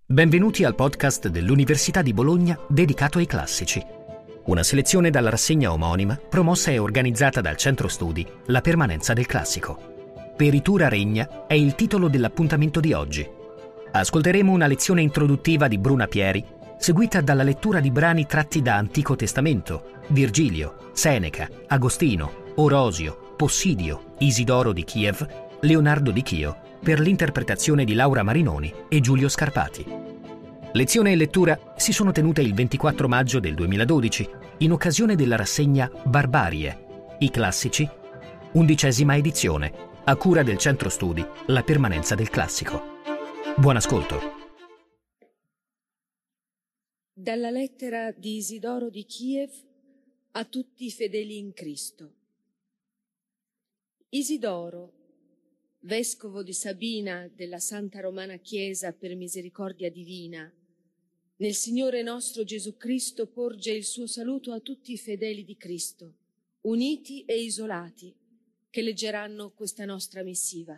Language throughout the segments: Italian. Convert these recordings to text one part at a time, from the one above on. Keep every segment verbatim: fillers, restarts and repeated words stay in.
Benvenuti al podcast dell'Università di Bologna dedicato ai classici. Una selezione dalla rassegna omonima promossa e organizzata dal Centro Studi La Permanenza del Classico. Peritura regna è il titolo dell'appuntamento di oggi. Ascolteremo una lezione introduttiva di Bruna Pieri, seguita dalla lettura di brani tratti da Antico Testamento, Virgilio, Seneca, Agostino, Orosio, Possidio, Isidoro di Kiev, Leonardo di Chio, per l'interpretazione di Laura Marinoni e Giulio Scarpati. Lezione e lettura si sono tenute il ventiquattro maggio del duemiladodici, in occasione della rassegna Barbarie, i classici, undicesima edizione, a cura del Centro Studi La Permanenza del Classico. Buon ascolto. Dalla lettera di Isidoro di Kiev a tutti i fedeli in Cristo. Isidoro, vescovo di Sabina della Santa Romana Chiesa per misericordia divina, nel Signore nostro Gesù Cristo porge il suo saluto a tutti i fedeli di Cristo, uniti e isolati, che leggeranno questa nostra missiva.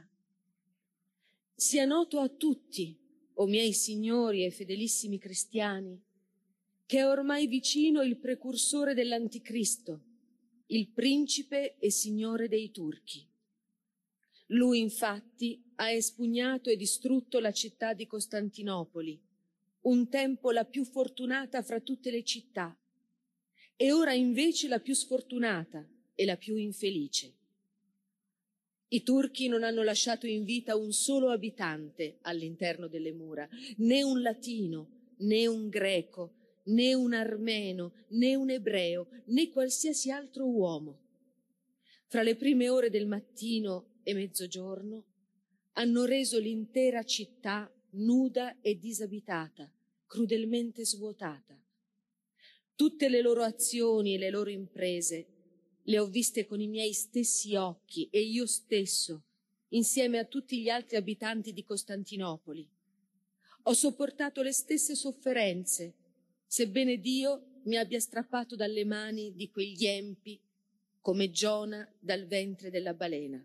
Sia noto a tutti, o miei signori e fedelissimi cristiani, che è ormai vicino il precursore dell'Anticristo, il principe e signore dei turchi. Lui infatti ha espugnato e distrutto la città di Costantinopoli, un tempo la più fortunata fra tutte le città, e ora invece la più sfortunata e la più infelice. I turchi non hanno lasciato in vita un solo abitante all'interno delle mura, né un latino, né un greco, né un armeno, né un ebreo, né qualsiasi altro uomo. Fra le prime ore del mattino e mezzogiorno hanno reso l'intera città nuda e disabitata, crudelmente svuotata. Tutte le loro azioni e le loro imprese le ho viste con i miei stessi occhi e io stesso, insieme a tutti gli altri abitanti di Costantinopoli. Ho sopportato le stesse sofferenze, sebbene Dio mi abbia strappato dalle mani di quegli empi come Giona dal ventre della balena.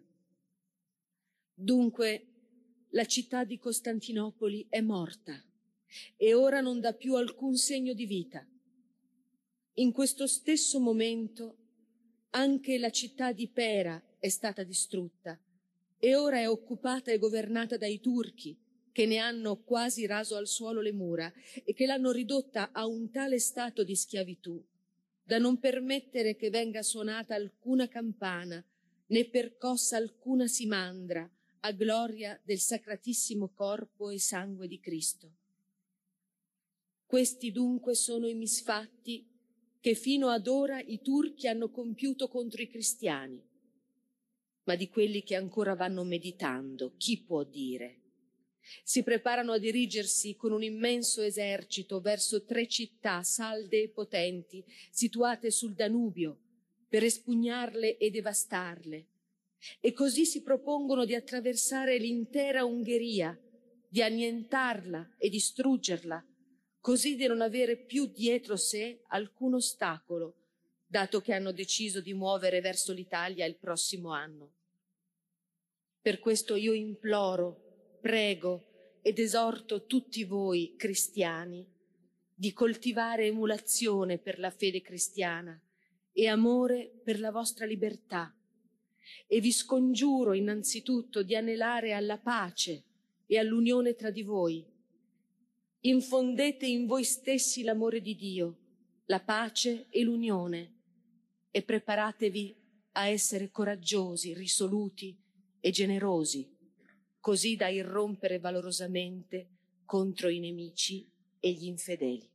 Dunque, la città di Costantinopoli è morta e ora non dà più alcun segno di vita. In questo stesso momento anche la città di Pera è stata distrutta e ora è occupata e governata dai turchi, che ne hanno quasi raso al suolo le mura e che l'hanno ridotta a un tale stato di schiavitù da non permettere che venga suonata alcuna campana né percossa alcuna simandra a gloria del sacratissimo corpo e sangue di Cristo. Questi dunque sono i misfatti che fino ad ora i turchi hanno compiuto contro i cristiani. Ma di quelli che ancora vanno meditando, chi può dire? Si preparano a dirigersi con un immenso esercito verso tre città salde e potenti, situate sul Danubio, per espugnarle e devastarle. E così si propongono di attraversare l'intera Ungheria, di annientarla e distruggerla, così di non avere più dietro sé alcun ostacolo, dato che hanno deciso di muovere verso l'Italia il prossimo anno. Per questo io imploro, prego ed esorto tutti voi cristiani di coltivare emulazione per la fede cristiana e amore per la vostra libertà. E vi scongiuro innanzitutto di anelare alla pace e all'unione tra di voi. Infondete in voi stessi l'amore di Dio, la pace e l'unione, e preparatevi a essere coraggiosi, risoluti e generosi, così da irrompere valorosamente contro i nemici e gli infedeli.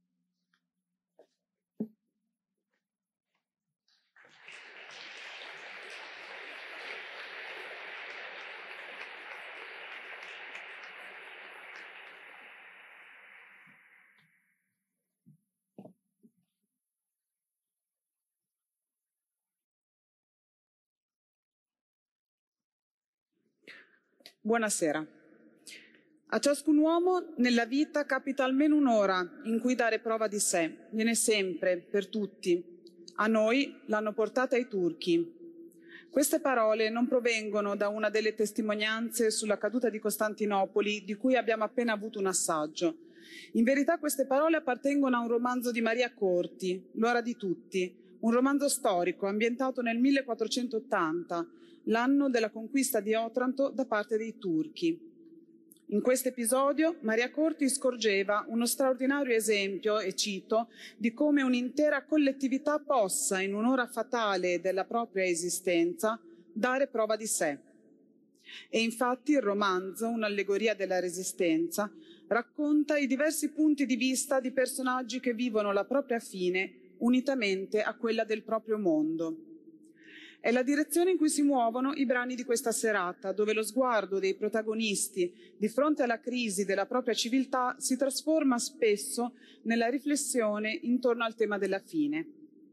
Buonasera. A ciascun uomo nella vita capita almeno un'ora in cui dare prova di sé. Viene sempre, per tutti. A noi l'hanno portata i turchi. Queste parole non provengono da una delle testimonianze sulla caduta di Costantinopoli, di cui abbiamo appena avuto un assaggio. In verità queste parole appartengono a un romanzo di Maria Corti, L'ora di tutti, un romanzo storico ambientato nel millequattrocentottanta, l'anno della conquista di Otranto da parte dei turchi. In questo episodio Maria Corti scorgeva uno straordinario esempio, e cito, di come un'intera collettività possa, in un'ora fatale della propria esistenza, dare prova di sé. E infatti il romanzo, un'allegoria della resistenza, racconta i diversi punti di vista di personaggi che vivono la propria fine unitamente a quella del proprio mondo. È la direzione in cui si muovono i brani di questa serata, dove lo sguardo dei protagonisti di fronte alla crisi della propria civiltà si trasforma spesso nella riflessione intorno al tema della fine.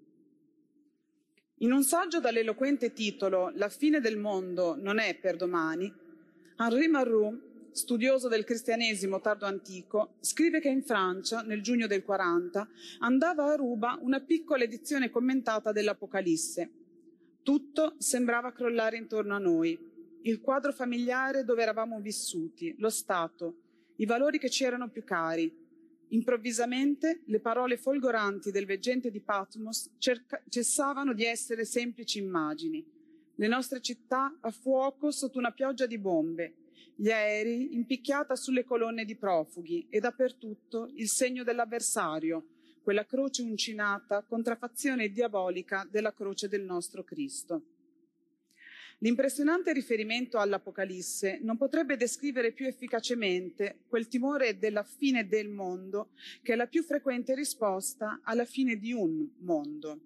In un saggio dall'eloquente titolo La fine del mondo non è per domani, Henri Marroux, studioso del cristianesimo tardo antico, scrive che in Francia, nel giugno del quaranta, andava a ruba una piccola edizione commentata dell'Apocalisse. Tutto sembrava crollare intorno a noi. Il quadro familiare dove eravamo vissuti, lo Stato, i valori che ci erano più cari. Improvvisamente le parole folgoranti del veggente di Patmos cessavano di essere semplici immagini. Le nostre città a fuoco sotto una pioggia di bombe, gli aerei impicchiata sulle colonne di profughi e dappertutto il segno dell'avversario, quella croce uncinata, contraffazione diabolica della croce del nostro Cristo. L'impressionante riferimento all'Apocalisse non potrebbe descrivere più efficacemente quel timore della fine del mondo, che è la più frequente risposta alla fine di un mondo.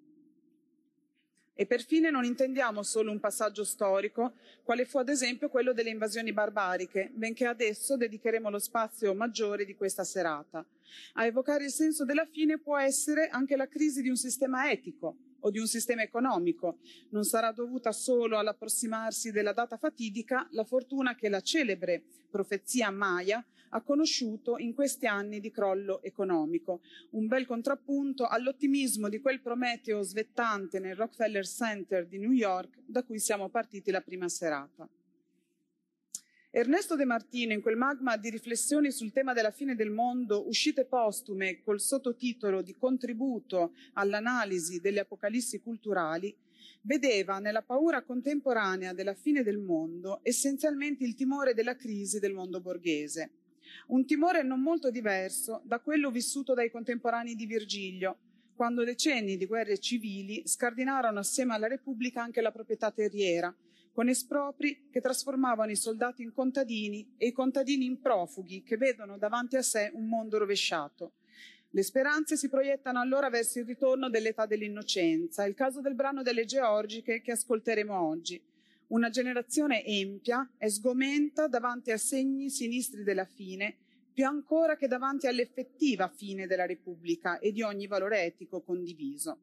E per fine non intendiamo solo un passaggio storico, quale fu ad esempio quello delle invasioni barbariche, benché adesso dedicheremo lo spazio maggiore di questa serata. A evocare il senso della fine può essere anche la crisi di un sistema etico o di un sistema economico. Non sarà dovuta solo all'approssimarsi della data fatidica la fortuna che la celebre profezia Maya ha conosciuto in questi anni di crollo economico, un bel contrappunto all'ottimismo di quel Prometeo svettante nel Rockefeller Center di New York, da cui siamo partiti la prima serata. Ernesto De Martino, in quel magma di riflessioni sul tema della fine del mondo, uscite postume col sottotitolo di Contributo all'analisi delle apocalissi culturali, vedeva nella paura contemporanea della fine del mondo essenzialmente il timore della crisi del mondo borghese. Un timore non molto diverso da quello vissuto dai contemporanei di Virgilio, quando decenni di guerre civili scardinarono assieme alla Repubblica anche la proprietà terriera, con espropri che trasformavano i soldati in contadini e i contadini in profughi che vedono davanti a sé un mondo rovesciato. Le speranze si proiettano allora verso il ritorno dell'età dell'innocenza, il caso del brano delle Georgiche che ascolteremo oggi. Una generazione empia è sgomenta davanti a segni sinistri della fine, più ancora che davanti all'effettiva fine della Repubblica e di ogni valore etico condiviso.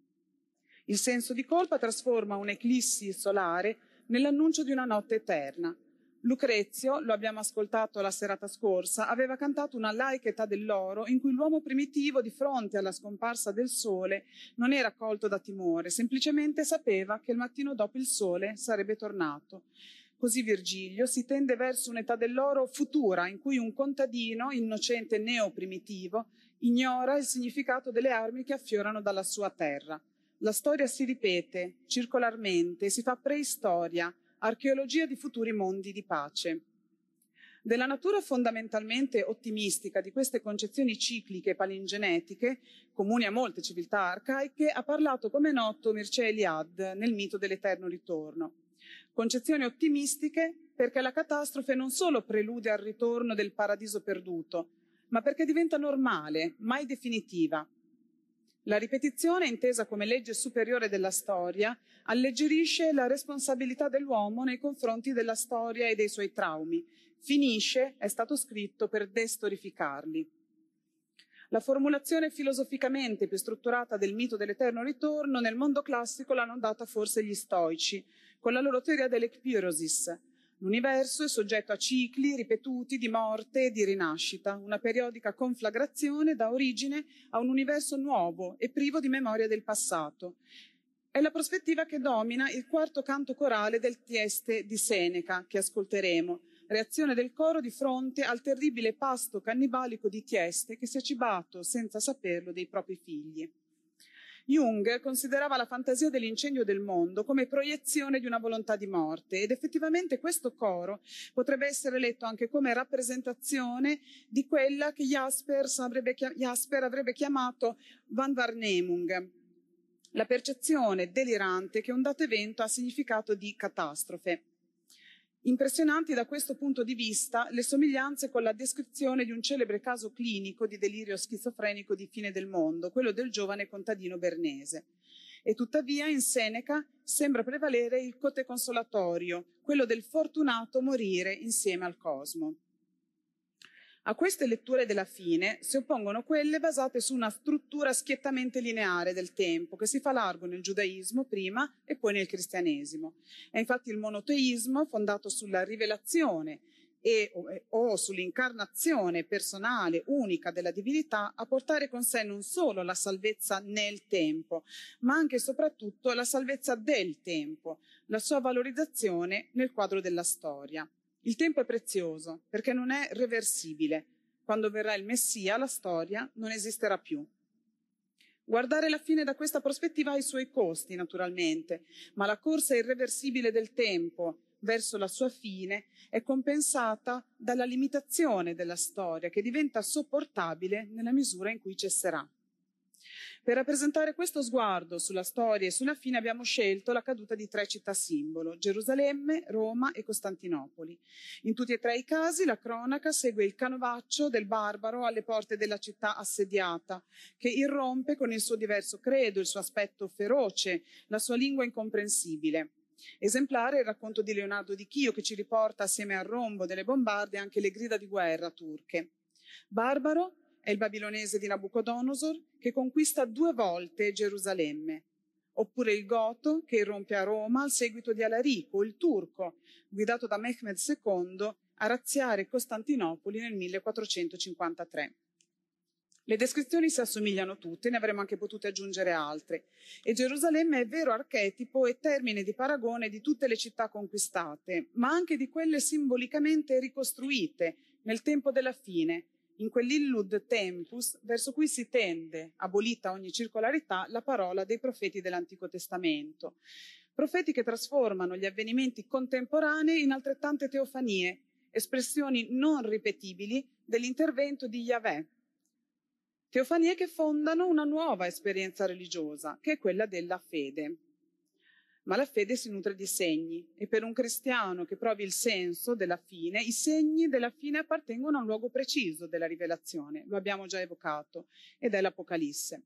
Il senso di colpa trasforma un'eclissi solare nell'annuncio di una notte eterna. Lucrezio, lo abbiamo ascoltato la serata scorsa, aveva cantato una laica età dell'oro in cui l'uomo primitivo, di fronte alla scomparsa del sole, non era colto da timore, semplicemente sapeva che il mattino dopo il sole sarebbe tornato. Così Virgilio si tende verso un'età dell'oro futura, in cui un contadino, innocente neoprimitivo, ignora il significato delle armi che affiorano dalla sua terra. La storia si ripete circolarmente, si fa preistoria, archeologia di futuri mondi di pace. Della natura fondamentalmente ottimistica di queste concezioni cicliche e palingenetiche, comuni a molte civiltà arcaiche, ha parlato, come è noto, Mircea Eliade nel mito dell'eterno ritorno. Concezioni ottimistiche perché la catastrofe non solo prelude al ritorno del paradiso perduto, ma perché diventa normale, mai definitiva. La ripetizione, intesa come legge superiore della storia, alleggerisce la responsabilità dell'uomo nei confronti della storia e dei suoi traumi. Finisce, è stato scritto, per destorificarli. La formulazione filosoficamente più strutturata del mito dell'eterno ritorno nel mondo classico l'hanno data forse gli stoici, con la loro teoria dell'ekpyrosis. L'universo è soggetto a cicli ripetuti di morte e di rinascita, una periodica conflagrazione dà origine a un universo nuovo e privo di memoria del passato. È la prospettiva che domina il quarto canto corale del Tieste di Seneca, che ascolteremo, reazione del coro di fronte al terribile pasto cannibalico di Tieste che si è cibato, senza saperlo, dei propri figli. Jung considerava la fantasia dell'incendio del mondo come proiezione di una volontà di morte ed effettivamente questo coro potrebbe essere letto anche come rappresentazione di quella che Jaspers avrebbe, Jasper avrebbe chiamato Vanvarnemung, la percezione delirante che un dato evento ha significato di catastrofe. Impressionanti da questo punto di vista le somiglianze con la descrizione di un celebre caso clinico di delirio schizofrenico di fine del mondo, quello del giovane contadino bernese. E tuttavia in Seneca sembra prevalere il cote consolatorio, quello del fortunato morire insieme al cosmo. A queste letture della fine si oppongono quelle basate su una struttura schiettamente lineare del tempo, che si fa largo nel giudaismo prima e poi nel cristianesimo. È infatti il monoteismo, fondato sulla rivelazione e, o, o sull'incarnazione personale unica della divinità, a portare con sé non solo la salvezza nel tempo, ma anche e soprattutto la salvezza del tempo, la sua valorizzazione nel quadro della storia. Il tempo è prezioso perché non è reversibile. Quando verrà il Messia, la storia non esisterà più. Guardare la fine da questa prospettiva ha i suoi costi, naturalmente, ma la corsa irreversibile del tempo verso la sua fine è compensata dalla limitazione della storia, che diventa sopportabile nella misura in cui cesserà. Per rappresentare questo sguardo sulla storia e sulla fine abbiamo scelto la caduta di tre città simbolo, Gerusalemme, Roma e Costantinopoli. In tutti e tre i casi la cronaca segue il canovaccio del barbaro alle porte della città assediata, che irrompe con il suo diverso credo, il suo aspetto feroce, la sua lingua incomprensibile. Esemplare il racconto di Leonardo di Chio, che ci riporta assieme al rombo delle bombarde anche le grida di guerra turche. Barbaro è il babilonese di Nabucodonosor che conquista due volte Gerusalemme, oppure il goto che irrompe a Roma al seguito di Alarico, il turco, guidato da Mehmed secondo, a razziare Costantinopoli nel millequattrocentocinquantatré. Le descrizioni si assomigliano tutte, ne avremmo anche potute aggiungere altre, e Gerusalemme è vero archetipo e termine di paragone di tutte le città conquistate, ma anche di quelle simbolicamente ricostruite nel tempo della fine, in quell'illud tempus verso cui si tende, abolita ogni circolarità, la parola dei profeti dell'Antico Testamento. Profeti che trasformano gli avvenimenti contemporanei in altrettante teofanie, espressioni non ripetibili dell'intervento di Yahweh. Teofanie che fondano una nuova esperienza religiosa, che è quella della fede. Ma la fede si nutre di segni e per un cristiano che provi il senso della fine, i segni della fine appartengono a un luogo preciso della rivelazione, lo abbiamo già evocato, ed è l'Apocalisse.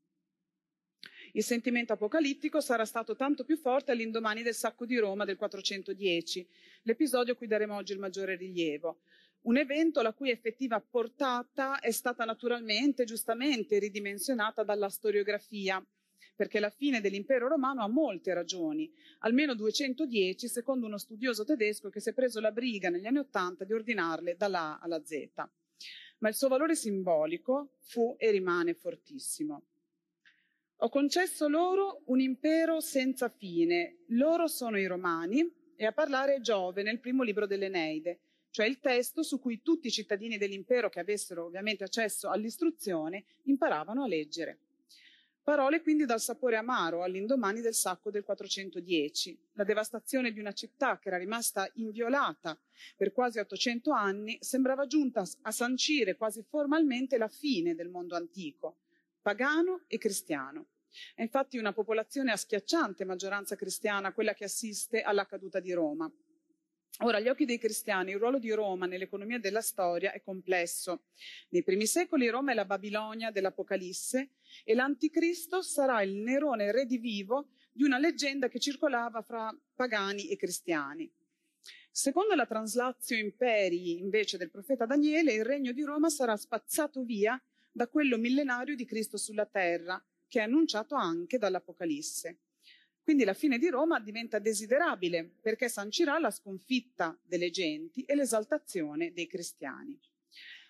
Il sentimento apocalittico sarà stato tanto più forte all'indomani del sacco di Roma del quattrocentodieci, l'episodio a cui daremo oggi il maggiore rilievo. Un evento la cui effettiva portata è stata naturalmente, giustamente, ridimensionata dalla storiografia, perché la fine dell'impero romano ha molte ragioni, almeno duecentodieci secondo uno studioso tedesco che si è preso la briga negli anni Ottanta di ordinarle dalla A alla Z. Ma il suo valore simbolico fu e rimane fortissimo. Ho concesso loro un impero senza fine, loro sono i Romani, e a parlare è Giove nel primo libro dell'Eneide, cioè il testo su cui tutti i cittadini dell'impero che avessero ovviamente accesso all'istruzione imparavano a leggere. Parole quindi dal sapore amaro all'indomani del sacco del quattrocentodieci, la devastazione di una città che era rimasta inviolata per quasi ottocento anni sembrava giunta a sancire quasi formalmente la fine del mondo antico, pagano e cristiano. È infatti una popolazione a schiacciante maggioranza cristiana quella che assiste alla caduta di Roma. Ora, agli occhi dei cristiani, il ruolo di Roma nell'economia della storia è complesso. Nei primi secoli Roma è la Babilonia dell'Apocalisse e l'Anticristo sarà il Nerone redivivo di una leggenda che circolava fra pagani e cristiani. Secondo la Translatio Imperii, invece, del profeta Daniele, il regno di Roma sarà spazzato via da quello millenario di Cristo sulla terra, che è annunciato anche dall'Apocalisse. Quindi la fine di Roma diventa desiderabile perché sancirà la sconfitta delle genti e l'esaltazione dei cristiani.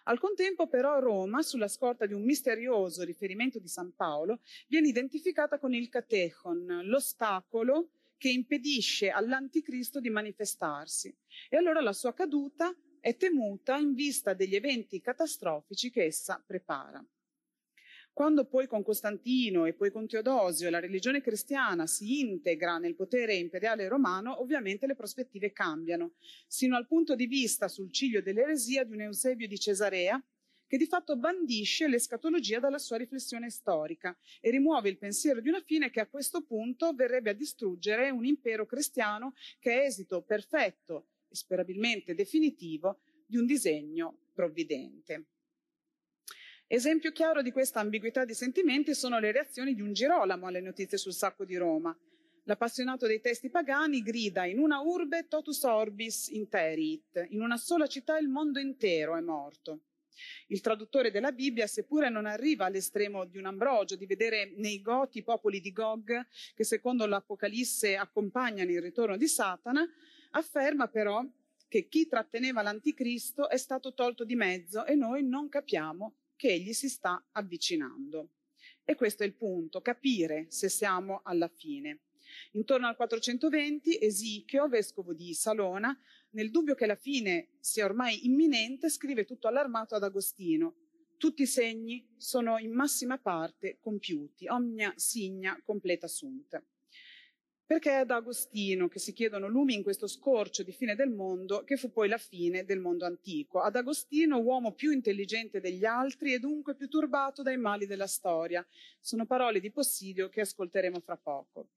Al contempo però Roma, sulla scorta di un misterioso riferimento di San Paolo, viene identificata con il katechon, l'ostacolo che impedisce all'anticristo di manifestarsi. E allora la sua caduta è temuta in vista degli eventi catastrofici che essa prepara. Quando poi con Costantino e poi con Teodosio la religione cristiana si integra nel potere imperiale romano, ovviamente le prospettive cambiano, sino al punto di vista sul ciglio dell'eresia di un Eusebio di Cesarea, che di fatto bandisce l'escatologia dalla sua riflessione storica e rimuove il pensiero di una fine che a questo punto verrebbe a distruggere un impero cristiano che è esito perfetto e sperabilmente definitivo di un disegno provvidente. Esempio chiaro di questa ambiguità di sentimenti sono le reazioni di un Girolamo alle notizie sul sacco di Roma. L'appassionato dei testi pagani grida: in una urbe totus orbis interit, in una sola città il mondo intero è morto. Il traduttore della Bibbia, seppure non arriva all'estremo di un Ambrogio, di vedere nei Goti popoli di Gog, che secondo l'Apocalisse accompagnano il ritorno di Satana, afferma però che chi tratteneva l'Anticristo è stato tolto di mezzo e noi non capiamo che egli si sta avvicinando. E questo è il punto, capire se siamo alla fine. Intorno al quattrocentoventi Esichio, vescovo di Salona, nel dubbio che la fine sia ormai imminente, scrive tutto allarmato ad Agostino: tutti i segni sono in massima parte compiuti, omnia signa completa sunt. Perché è ad Agostino che si chiedono lumi in questo scorcio di fine del mondo, che fu poi la fine del mondo antico. Ad Agostino, uomo più intelligente degli altri e dunque più turbato dai mali della storia. Sono parole di Possidio che ascolteremo fra poco.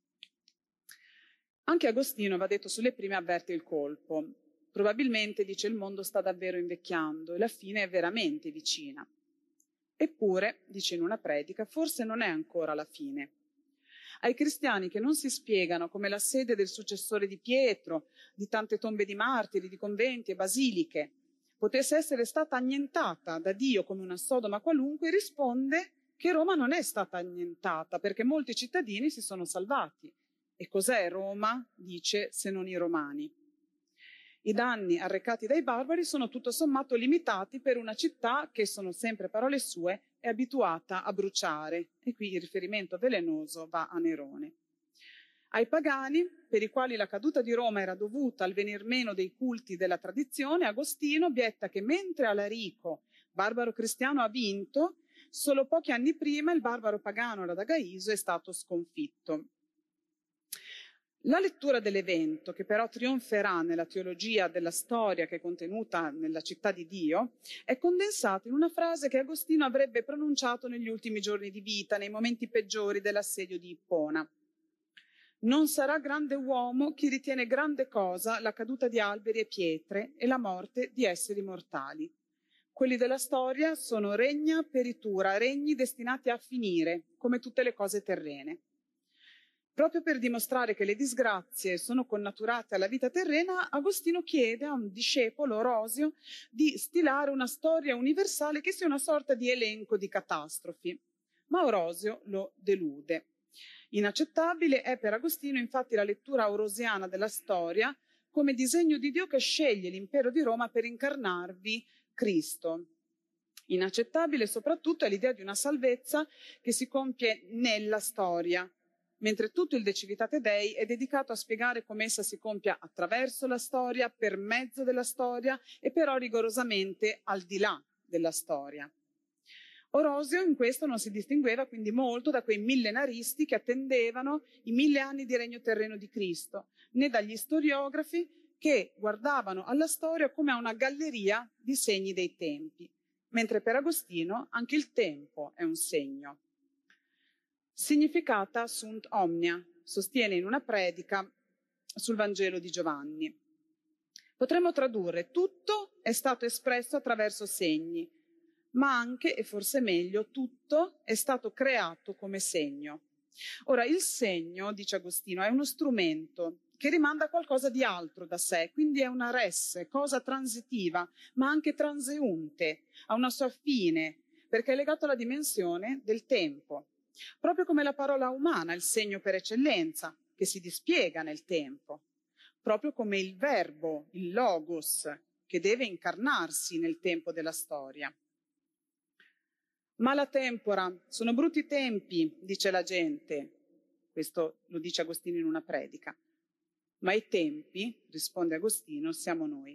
Anche Agostino, va detto sulle prime, avverte il colpo. Probabilmente, dice, il mondo sta davvero invecchiando e la fine è veramente vicina. Eppure, dice in una predica, forse non è ancora la fine. Ai cristiani che non si spiegano come la sede del successore di Pietro, di tante tombe di martiri, di conventi e basiliche, potesse essere stata annientata da Dio come una Sodoma qualunque, risponde che Roma non è stata annientata perché molti cittadini si sono salvati. E cos'è Roma, dice, se non i romani? I danni arrecati dai barbari sono tutto sommato limitati per una città che, sono sempre parole sue, è abituata a bruciare. E qui il riferimento velenoso va a Nerone. Ai pagani, per i quali la caduta di Roma era dovuta al venir meno dei culti della tradizione, Agostino obietta che mentre Alarico, barbaro cristiano, ha vinto, solo pochi anni prima il barbaro pagano Radagaiso è stato sconfitto. La lettura dell'evento, che però trionferà nella teologia della storia che è contenuta nella città di Dio, è condensata in una frase che Agostino avrebbe pronunciato negli ultimi giorni di vita, nei momenti peggiori dell'assedio di Ippona. Non sarà grande uomo chi ritiene grande cosa la caduta di alberi e pietre e la morte di esseri mortali. Quelli della storia sono regna peritura, regni destinati a finire, come tutte le cose terrene. Proprio per dimostrare che le disgrazie sono connaturate alla vita terrena, Agostino chiede a un discepolo, Orosio, di stilare una storia universale che sia una sorta di elenco di catastrofi. Ma Orosio lo delude. Inaccettabile è per Agostino infatti la lettura orosiana della storia come disegno di Dio che sceglie l'impero di Roma per incarnarvi Cristo. Inaccettabile soprattutto è l'idea di una salvezza che si compie nella storia, mentre tutto il De Civitate Dei è dedicato a spiegare come essa si compia attraverso la storia, per mezzo della storia e però rigorosamente al di là della storia. Orosio in questo non si distingueva quindi molto da quei millenaristi che attendevano i mille anni di regno terreno di Cristo, né dagli storiografi che guardavano alla storia come a una galleria di segni dei tempi, mentre per Agostino anche il tempo è un segno. Significata sunt omnia, sostiene in una predica sul Vangelo di Giovanni. Potremmo tradurre: tutto è stato espresso attraverso segni, ma anche, e forse meglio, tutto è stato creato come segno. Ora, il segno, dice Agostino, è uno strumento che rimanda a qualcosa di altro da sé, quindi è una res, cosa transitiva, ma anche transeunte, ha una sua fine, perché è legato alla dimensione del tempo. Proprio come la parola umana, il segno per eccellenza, che si dispiega nel tempo. Proprio come il verbo, il logos, che deve incarnarsi nel tempo della storia. Mala tempora, sono brutti tempi, dice la gente. Questo lo dice Agostino in una predica. Ma i tempi, risponde Agostino, siamo noi.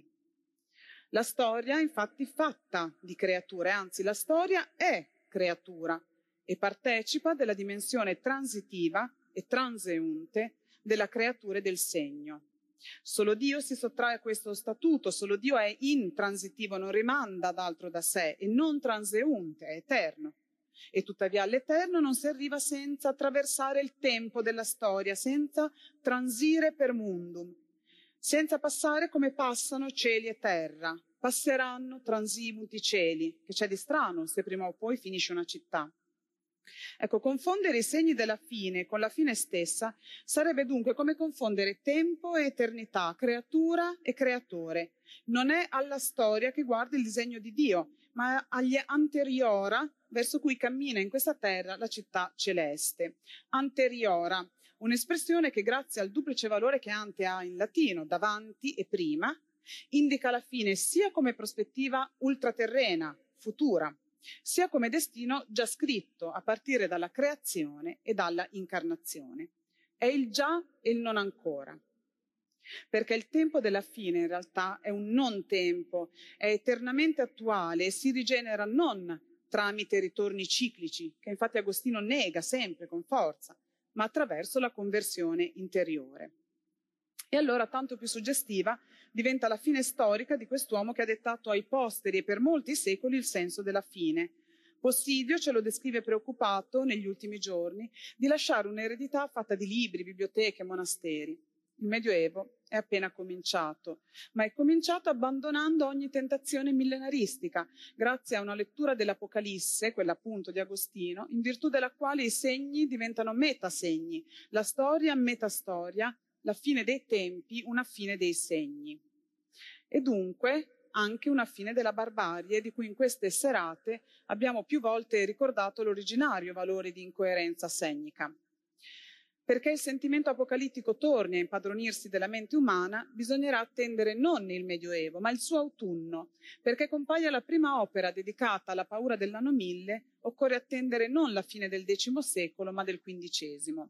La storia è infatti fatta di creature, anzi la storia è creatura e partecipa della dimensione transitiva e transeunte della creatura e del segno. Solo Dio si sottrae a questo statuto, solo Dio è intransitivo, non rimanda ad altro da sé, e non transeunte, è eterno. E tuttavia all'eterno non si arriva senza attraversare il tempo della storia, senza transire per mundum, senza passare come passano cieli e terra. Passeranno transimuti i cieli, che c'è di strano se prima o poi finisce una città. Ecco, confondere i segni della fine con la fine stessa sarebbe dunque come confondere tempo e eternità, creatura e creatore. Non è alla storia che guarda il disegno di Dio, ma agli anteriora verso cui cammina in questa terra la città celeste. Anteriora, un'espressione che grazie al duplice valore che ante ha in latino, davanti e prima, indica la fine sia come prospettiva ultraterrena, futura, sia come destino già scritto a partire dalla creazione e dalla incarnazione. È il già e il non ancora. Perché il tempo della fine in realtà è un non tempo, è eternamente attuale e si rigenera non tramite ritorni ciclici, che infatti Agostino nega sempre con forza, ma attraverso la conversione interiore. E allora tanto più suggestiva diventa la fine storica di quest'uomo che ha dettato ai posteri e per molti secoli il senso della fine. Possidio ce lo descrive preoccupato negli ultimi giorni di lasciare un'eredità fatta di libri, biblioteche, monasteri. Il Medioevo è appena cominciato, ma è cominciato abbandonando ogni tentazione millenaristica, grazie a una lettura dell'Apocalisse, quella appunto di Agostino, in virtù della quale i segni diventano metasegni, la storia metastoria, la fine dei tempi una fine dei segni. E dunque anche una fine della barbarie, di cui in queste serate abbiamo più volte ricordato l'originario valore di incoerenza segnica. Perché il sentimento apocalittico torni a impadronirsi della mente umana, bisognerà attendere non il Medioevo, ma il suo autunno. Perché compaia la prima opera dedicata alla paura dell'anno mille, occorre attendere non la fine del decimo secolo, ma del quindicesimo.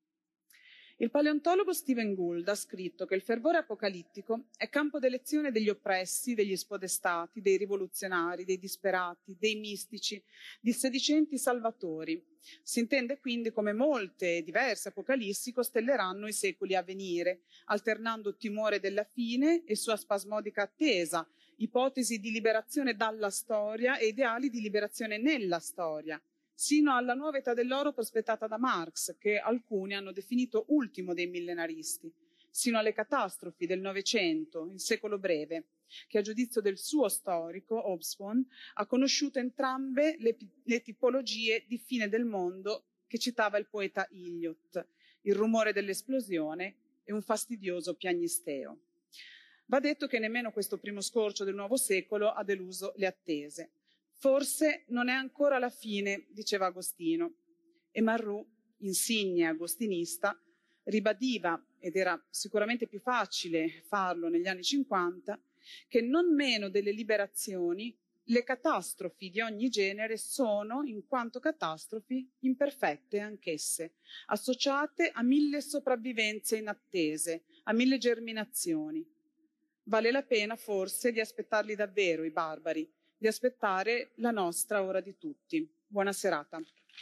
Il paleontologo Stephen Gould ha scritto che il fervore apocalittico è campo d'elezione degli oppressi, degli spodestati, dei rivoluzionari, dei disperati, dei mistici, di sedicenti salvatori. Si intende quindi come molte e diverse apocalissi costelleranno i secoli a venire, alternando timore della fine e sua spasmodica attesa, ipotesi di liberazione dalla storia e ideali di liberazione nella storia, sino alla nuova età dell'oro prospettata da Marx, che alcuni hanno definito ultimo dei millenaristi, sino alle catastrofi del Novecento, il secolo breve, che a giudizio del suo storico, Hobsbawm, ha conosciuto entrambe le, le tipologie di fine del mondo che citava il poeta Eliot, il rumore dell'esplosione e un fastidioso piagnisteo. Va detto che nemmeno questo primo scorcio del nuovo secolo ha deluso le attese. Forse non è ancora la fine, diceva Agostino, e Marrou, insigne agostinista, ribadiva, ed era sicuramente più facile farlo negli anni cinquanta, che non meno delle liberazioni, le catastrofi di ogni genere sono, in quanto catastrofi, imperfette anch'esse, associate a mille sopravvivenze inattese, a mille germinazioni. Vale la pena forse di aspettarli davvero, i barbari, di aspettare la nostra ora di tutti. Buona serata.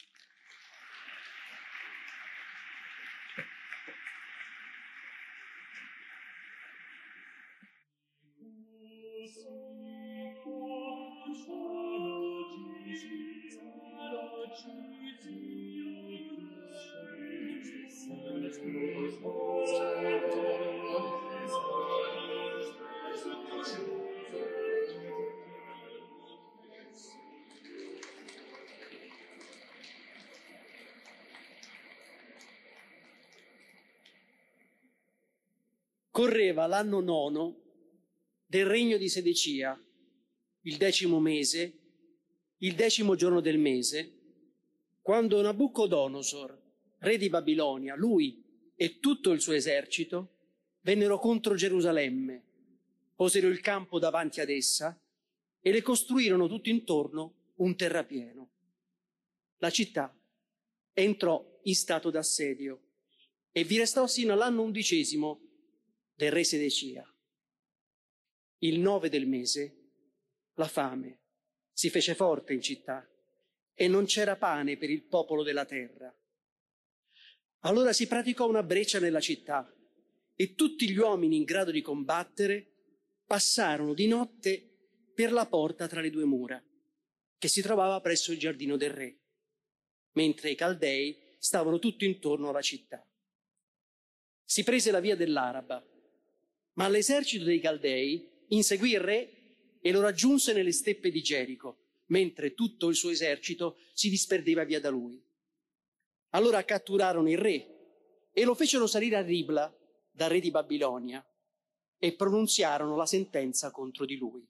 Correva l'anno nono del regno di Sedecia, il decimo mese, il decimo giorno del mese, quando Nabucodonosor, re di Babilonia, lui e tutto il suo esercito, vennero contro Gerusalemme, posero il campo davanti ad essa e le costruirono tutto intorno un terrapieno. La città entrò in stato d'assedio e vi restò sino all'anno undicesimo del re Sedecia. Il nove del mese la fame si fece forte in città e non c'era pane per il popolo della terra. Allora si praticò una breccia nella città e tutti gli uomini in grado di combattere passarono di notte per la porta tra le due mura, che si trovava presso il giardino del re, mentre i Caldei stavano tutto intorno alla città. Si prese la via dell'Araba, ma l'esercito dei Caldei inseguì il re e lo raggiunse nelle steppe di Gerico, mentre tutto il suo esercito si disperdeva via da lui. Allora catturarono il re e lo fecero salire a Ribla dal re di Babilonia e pronunziarono la sentenza contro di lui.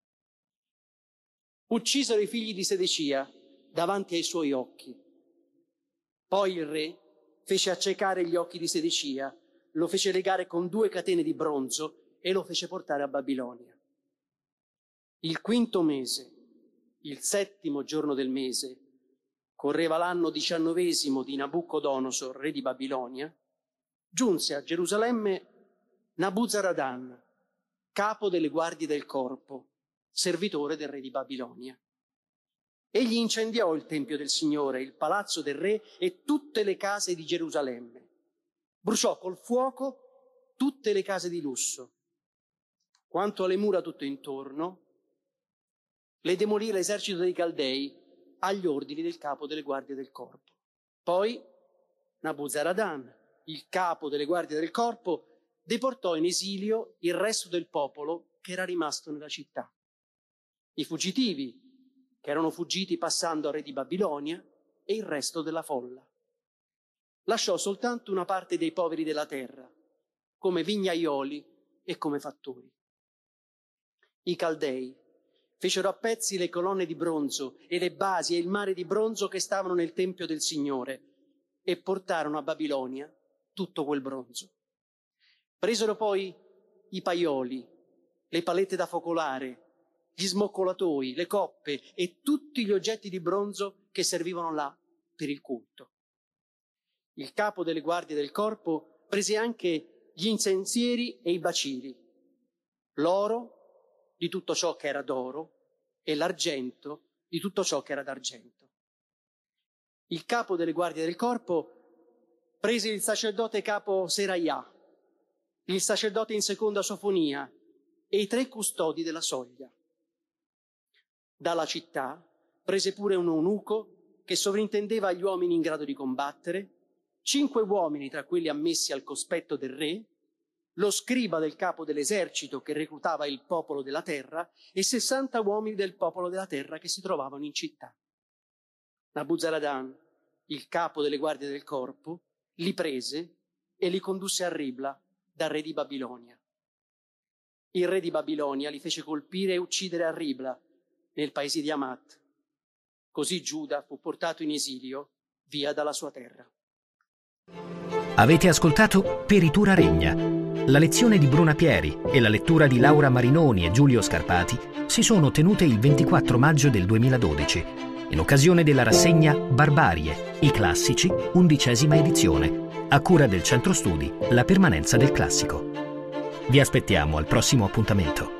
Uccisero i figli di Sedecia davanti ai suoi occhi. Poi il re fece accecare gli occhi di Sedecia, lo fece legare con due catene di bronzo e lo fece portare a Babilonia. Il quinto mese, il settimo giorno del mese, correva l'anno diciannovesimo di Nabucodonosor, re di Babilonia, giunse a Gerusalemme Nabuzaradan, capo delle guardie del corpo, servitore del re di Babilonia. Egli incendiò il tempio del Signore, il palazzo del re e tutte le case di Gerusalemme. Bruciò col fuoco tutte le case di lusso. Quanto alle mura tutto intorno, le demolì l'esercito dei Caldei agli ordini del capo delle guardie del corpo. Poi Nabuzaradan, il capo delle guardie del corpo, deportò in esilio il resto del popolo che era rimasto nella città. I fuggitivi, che erano fuggiti passando al re di Babilonia, e il resto della folla. Lasciò soltanto una parte dei poveri della terra, come vignaioli e come fattori. I Caldei fecero a pezzi le colonne di bronzo e le basi e il mare di bronzo che stavano nel tempio del Signore e portarono a Babilonia tutto quel bronzo. Presero poi i paioli, le palette da focolare, gli smoccolatoi, le coppe e tutti gli oggetti di bronzo che servivano là per il culto. Il capo delle guardie del corpo prese anche gli incensieri e i bacili, l'oro di tutto ciò che era d'oro e l'argento di tutto ciò che era d'argento. Il capo delle guardie del corpo prese il sacerdote capo Seraiah, il sacerdote in seconda Sofonia e i tre custodi della soglia. Dalla città prese pure un eunuco che sovrintendeva agli uomini in grado di combattere, cinque uomini tra quelli ammessi al cospetto del re, lo scriba del capo dell'esercito che reclutava il popolo della terra e sessanta uomini del popolo della terra che si trovavano in città. Nabuzaradan, il capo delle guardie del corpo, li prese e li condusse a Ribla dal re di Babilonia. Il re di Babilonia li fece colpire e uccidere a Ribla, nel paese di Amat. Così Giuda fu portato in esilio via dalla sua terra. Avete ascoltato Peritura Regna. La lezione di Bruna Pieri e la lettura di Laura Marinoni e Giulio Scarpati si sono tenute il ventiquattro maggio del duemiladodici, in occasione della rassegna Barbarie, i classici, undicesima edizione, a cura del Centro Studi La Permanenza del Classico. Vi aspettiamo al prossimo appuntamento.